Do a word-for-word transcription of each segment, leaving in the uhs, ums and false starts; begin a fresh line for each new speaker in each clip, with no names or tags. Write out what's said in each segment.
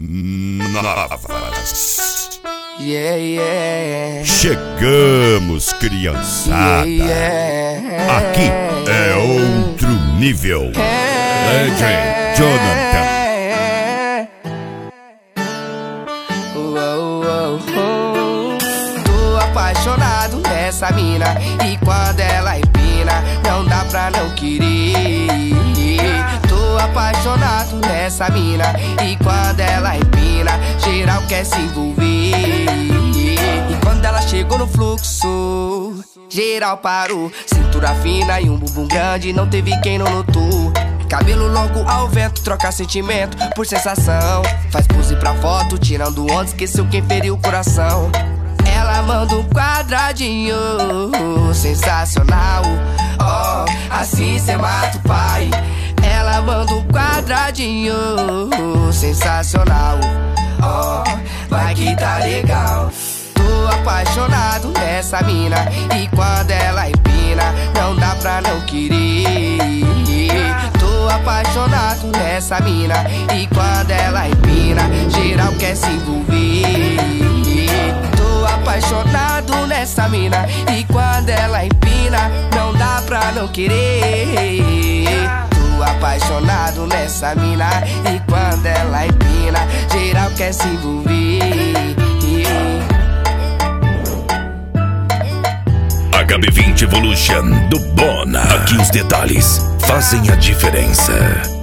novas.
Yeah, yeah.
Chegamos, criançada.
Yeah, yeah.
Aqui é outro nível. Legend Jonathan.
Oh, oh, oh. Tô apaixonado nessa mina, e quando ela empina, não dá pra não querer. Tô apaixonado nessa mina, e quando ela empina, geral quer se envolver. E quando ela chegou no fluxo, geral parou. Cintura fina e um bumbum grande, não teve quem não notou. Cabelo longo ao vento, troca sentimento por sensação. Faz pose pra foto, tirando onda, esqueceu quem feriu o coração. Ela manda um quadradinho, sensacional. Oh, assim cê mata o pai. Ela manda um quadradinho, sensacional. Oh, vai que tá legal. Tô apaixonado nessa mina, e quando ela empina, não dá pra não querer. Tô apaixonado nessa mina, e quando ela empina, geral quer se envolver. Tô apaixonado nessa mina, e quando ela empina, não dá pra não querer. Tô apaixonado nessa mina, e quando ela empina, geral quer se envolver.
H B vinte Evolution do Bona. Aqui os detalhes fazem a diferença.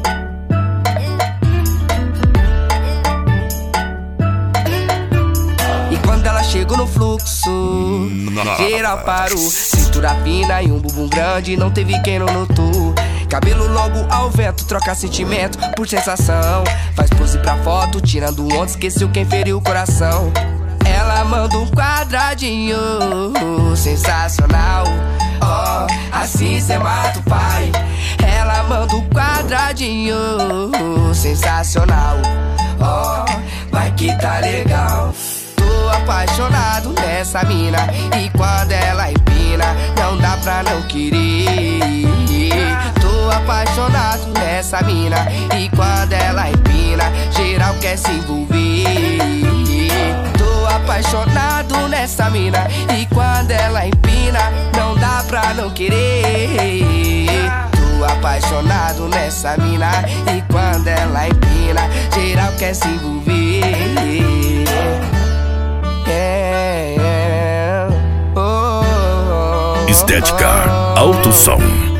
E quando ela chegou no fluxo, geral parou. Cintura fina e um bumbum grande, não teve quem não notou. Cabelo longo ao vento, troca sentimento por sensação. Faz pose pra foto, tirando onda, esqueceu quem feriu o coração. Ela manda um quadradinho, sensacional. Oh, assim cê mata o pai. Ela manda um quadradinho, sensacional. Oh, vai que tá legal. Tô apaixonado nessa mina, e quando ela empina, não dá pra não querer. Tô apaixonado nessa mina, e quando ela empina, geral quer se envolver. Tô apaixonado nessa mina, e quando ela empina, não dá pra não querer. Tô apaixonado nessa mina, e quando ela empina, geral quer se envolver. Yeah, yeah. Oh, oh, oh,
Estética Alto Som.